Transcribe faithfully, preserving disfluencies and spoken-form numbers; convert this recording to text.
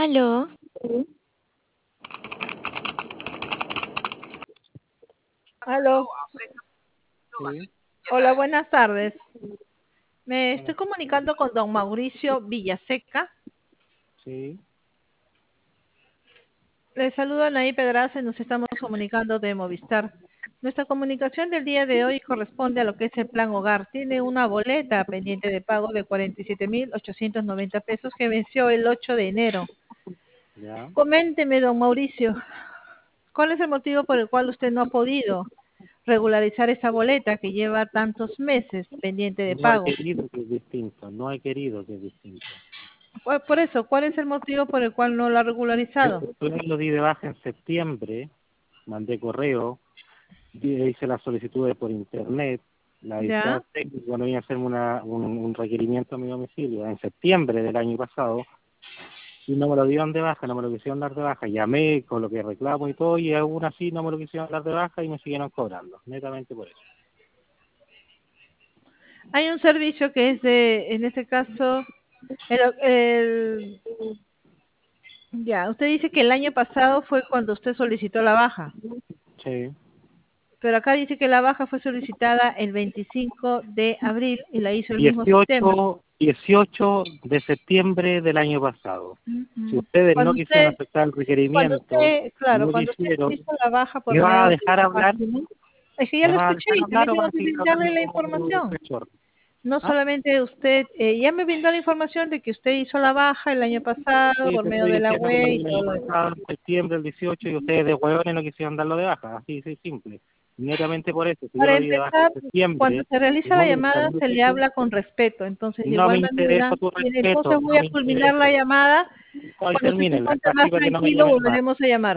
Aló, Aló, Sí, hola, buenas tardes. Me estoy buenas, comunicando con don Mauricio Villaseca. sí, Le saludo a Naí Pedraza y nos estamos comunicando de Movistar. Nuestra comunicación del día de hoy corresponde a lo que es el plan hogar. Tiene una boleta pendiente de pago de cuarenta y siete mil ochocientos noventa pesos que venció el ocho de enero. ya. Coménteme, don Mauricio, ¿cuál es el motivo por el cual usted no ha podido regularizar esa boleta que lleva tantos meses pendiente de No he pago? querido que es distinto, no he querido que es distinto. Por por eso, ¿cuál es el motivo por el cual no lo ha regularizado? Yo lo di de baja en septiembre, mandé correo, di- hice la solicitud por internet, la avisé ¿Ya? al técnico cuando vine a hacerme una, un, un requerimiento a mi domicilio en septiembre del año pasado y no me lo dieron de baja, no me lo quisieron dar de baja. Llamé con lo que reclamo y todo y aún así no me lo quisieron dar de baja y me siguieron cobrando, netamente por eso. Hay un servicio que es de, en este caso, el, el- ya, usted dice que el año pasado fue cuando usted solicitó la baja, Sí. pero acá dice que la baja fue solicitada el veinticinco de abril y la hizo el mismo sistema. dieciocho, dieciocho de septiembre del año pasado. Si Ujú. ustedes no Cuando quisieron usted, aceptar el cuando requerimiento, usted, claro, no cuando usted quisieron, hizo la baja por ¿me va a medio de dejar la hablar? página, es que ya ¿Me lo va a escuché dejar y hablar también o va tengo a que seguir brindarle hablando la como un información. profesor? No ¿Ah? solamente usted, eh, ya me brindó la información de que usted hizo la baja el año pasado Sí, por te medio estoy de la diciendo que lo web y vi el todo año lo demás. pasado, en septiembre, el dieciocho, y ustedes de huevones no quisieron darlo de baja. Así de simple. Netamente por eso. Si yo Para lo di de baja en empezar, cuando septiembre, se y realiza no la me, llamada no se le habla con respeto, entonces de no me igual manera, interesa tu y respeto, entonces voy no a me culminar la interesa. llamada. Hoy Cuando usted se termínenla, encuentre así más para que no me tranquilo, llamen más. volveremos a llamar.